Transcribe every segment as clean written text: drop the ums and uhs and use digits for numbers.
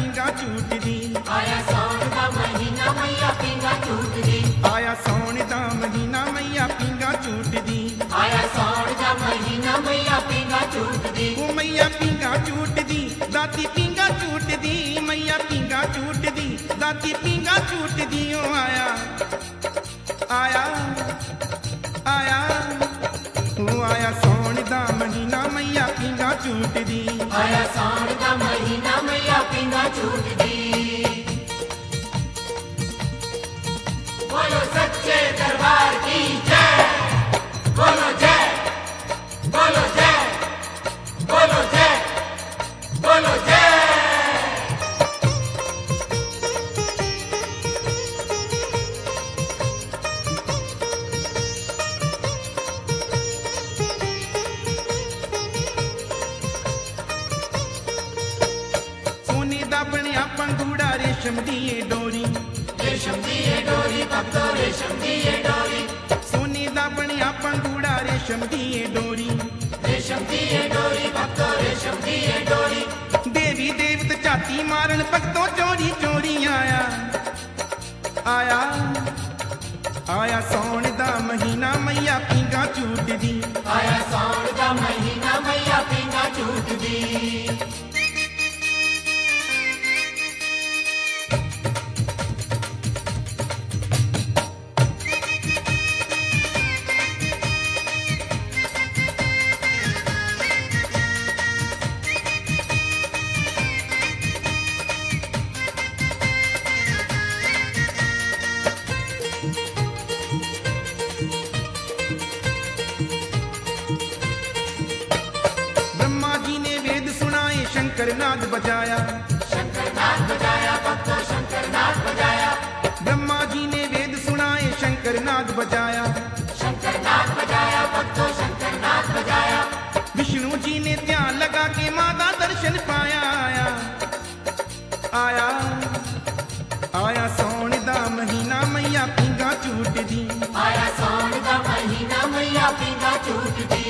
पींगा झूटदी। आया सौण दा महीना मैया पींगा झूटदी। आया सौण दा महीना मैया पींगा झूटदी। आया सौण दा महीना मैया पींगा झूटदी। ओ मैया पींगा झूटदी दाती पींगा झूटदी। मैया पींगा झूटदी दाती पींगा झूटदी। ओ आया आया आया ओ आया सौण दा महीना मैया पींगा झूटदी। आया सौण दा महीना मैया पींगा झूटदी। बोलो सच्चे दरबार की जय। बोलो जय बोलो जय बोलो जय बोलो जय। सोने दा बनिया पंगूड़ा रेशम दी ए डोरी। रेशम दी ये डोरी भक्तो रेशम दी ये डोरी। सोने दा बनिया पंगूड़ा रेशम दी ए डोरी। रेशम दी ये डोरी भक्तो रेशम दी ये डोरी। देवी देवत झाती मारन भक्तों चोरी चोरी आया आया आया सौण दा महीना मैया पींगा झूटदी। आया सौण दा महीना मैया पींगा झूटदी। ब्रह्मा जी ने वेद सुनाए शंकर नाद बजाया। शंकर नाथ बजाया भक्तो शंकर नाथ बजाया। ब्रह्मा जी ने वेद सुनाए शंकर नाद बजाया। शंकर नाथ बजाया भक्तो शंकर नाथ बजाया। विष्णु जी ने ध्यान लगा के माँ का दर्शन पाया। आया आया आया सौण दा महीना मैया पींगा झूटदी। आया सौण दा महीना मैया पींगा झूटदी।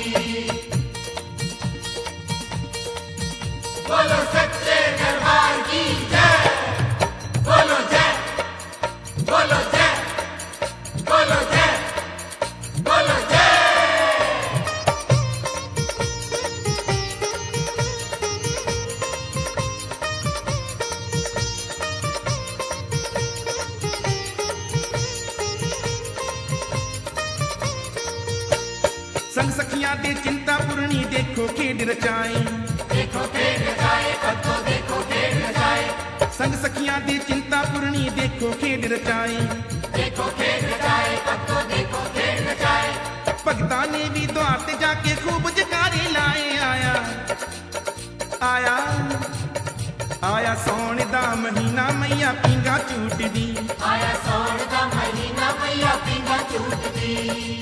बोलो सच्चे दरबार की जय। बोलो जय बोलो जय बोलो जय बोलो जय। संग सखियां दे चिंता पूर्णी देखो खेड रचाए। देखो खेड रचाए भक्तो देखो खेड रचाए। संग सखियां दे चिंता पूर्णी देखो खेड रचाए। देखो खेड रचाए भक्तो देखो खेड रचाए। भगतां ने भी द्वार ते जाके खूब जयकारे लाए। आया आया आया सौण दा महीना मैया पींगा झूटदी। आया सौण दा महीना मैया पींगा झूटदी।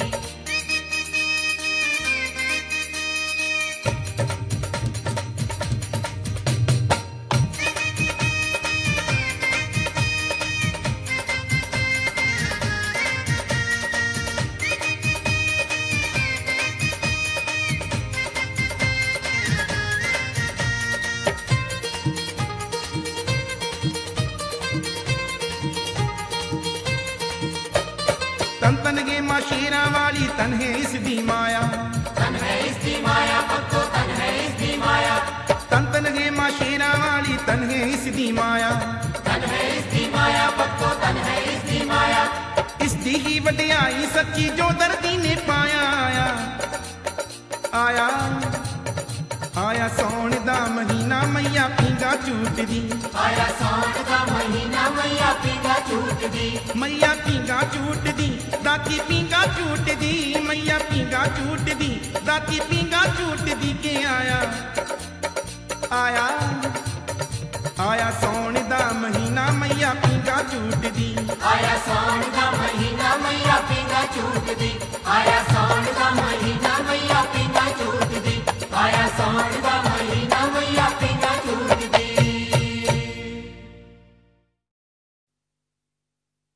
तन तन गे माँ शेरा वाली तन है इसदी माया। तन है इसकी माया भक्तो तन है इसकी माया। तन तन गे माँ शेरा वाली तन है इसदी माया। तन है इसकी माया भक्तो तन है इसकी माया। इसदी ही वड्याई सच्ची जो दर्दी ने पाया। आया आया आया सौण दा महीना मैया पींगा झूटदी। आया सौण दा महीना मैया पींगा झूटदी। मैया पींगा झूटदी दाती पींगा झूटदी। मैया पींगा झूटदी दाती पींगा झूटदी के आया आया आया सौण दा महीना मैया पींगा झूटदी। आया सौण दा महीना मैया पींगा झूटदी। आया सौण दा महीना मैया पींगा झूटदी। आया सौण दा